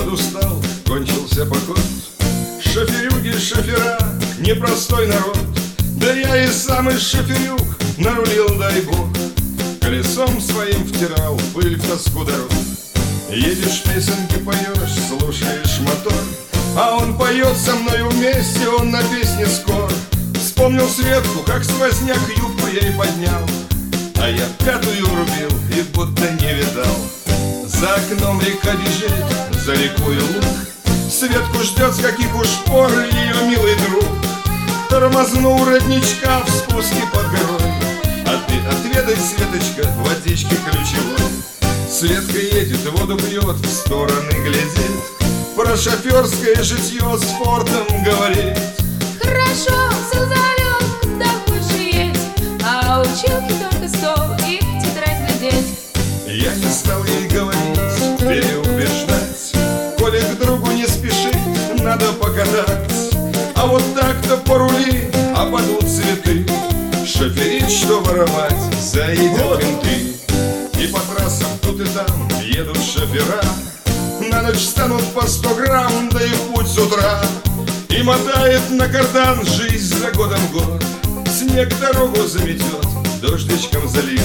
подустал, кончился поход. Шоферюги, шофера, непростой народ. Да я и сам из шоферюг нарулил, дай бог. Колесом своим втирал пыль в тоску дорог. Едешь, песенки поешь, слушаешь мотор, а он поет со мною вместе, он на песне скор. Вспомнил Светку, как сквозняк юбку ей поднял, а я пятую рубил и будто не видал. За окном река бежит, за рекою луг. Светку ждет, с каких уж пор ее милый друг. Тормознул родничка в спуске под горой. А ты отведай, Светочка, водички ключевой. Светка едет, воду пьет, в стороны глядит, про шоферское житье с фортом говорит. Хорошо, все зовет, куда хочешь едь, а училки только стол и тетрадь глядеть. Я не стал ей говорить, переубеждать, коли к другу не спеши, надо покатать. А вот так-то порули, опадут цветы. Шоферить, что воровать, заедят менты. И по трассам тут и там едут шофера, на ночь станут по 100 грамм, да и в путь с утра. И мотает на кардан жизнь за годом год. Снег дорогу заметет, дождичком зальет.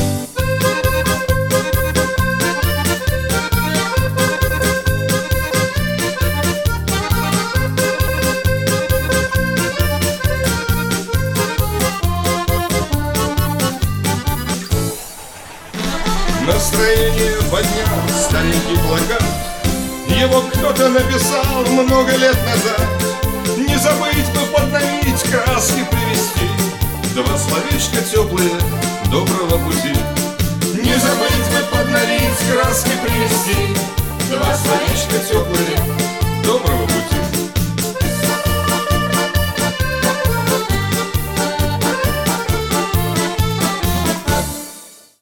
Настроение поднял старенький плакат. Его кто-то написал много лет назад. Не забыть бы подновить, краски привести, два словечка теплые доброго пути. Не забыть бы подновить, краски привести,